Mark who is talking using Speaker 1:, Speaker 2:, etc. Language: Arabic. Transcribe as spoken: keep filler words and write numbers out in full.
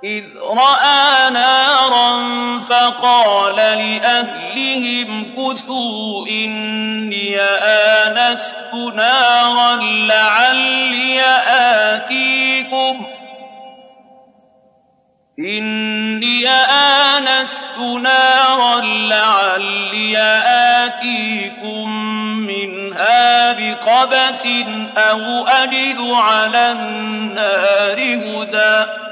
Speaker 1: إذ رأى نارا فقال لأهلهم كثوا إني آنست نارا لعلي آتيكم إني آنست نارا لعلي آتيكم منها بقبس أو أجد على النار هدى